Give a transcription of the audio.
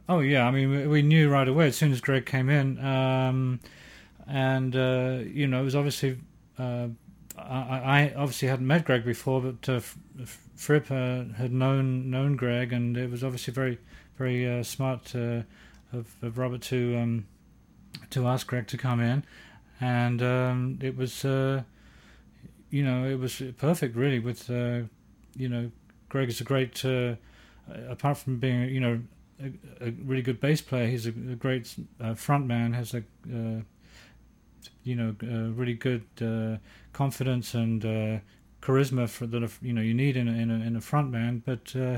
Oh yeah, I mean we knew right away as soon as Greg came in, and it was obviously I obviously hadn't met Greg before, but Fripp had known Greg, and it was obviously very smart of Robert to ask Greg to come in, and it was it was perfect really. With Greg is a great apart from being a really good bass player, he's a great front man. Has a really good confidence and charisma for that you need in a front man. But